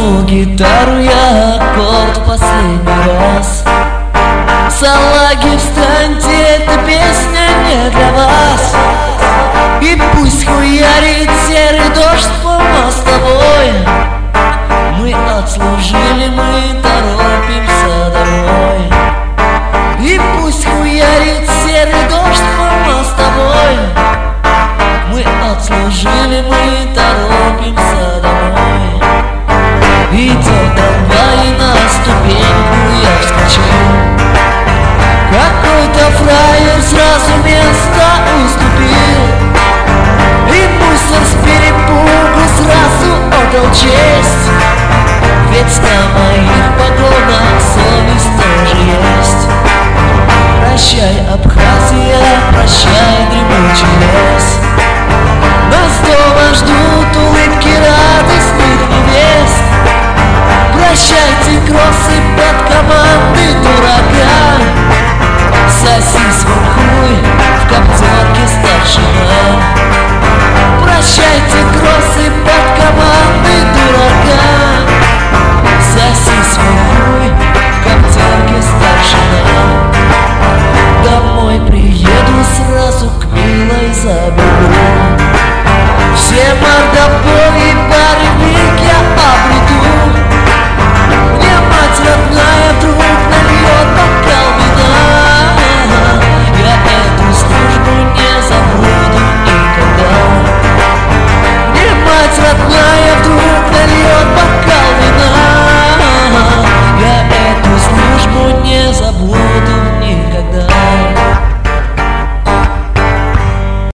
возьму гитару я аккорд в последний раз. Салаги, встаньте, эта песня не для вас. И пусть хуярит серый дождь по мостовой. Мы отслужили, мы торопимся домой. И пусть хуярит серый дождь по мостовой. Мы отслужили, мы торопимся домой. Идет трамвай, и на ступеньку я вскочил. Какой-то фраер сразу место уступил. И мусор с перепугу сразу отдал честь. Ведь на моих погонах совесть тоже есть. Прощай, Абхазия, прощай, дремучий лес. Нас дома ждут улыбки радостных невест. Прощайте, кроссы под команды дурака. Соси свой хуй в коптерке старшина. Прощайте, кроссы под команды дурака. Соси свой хуй в коптерке старшина. Домой приеду сразу к милой заберу. Все мордобои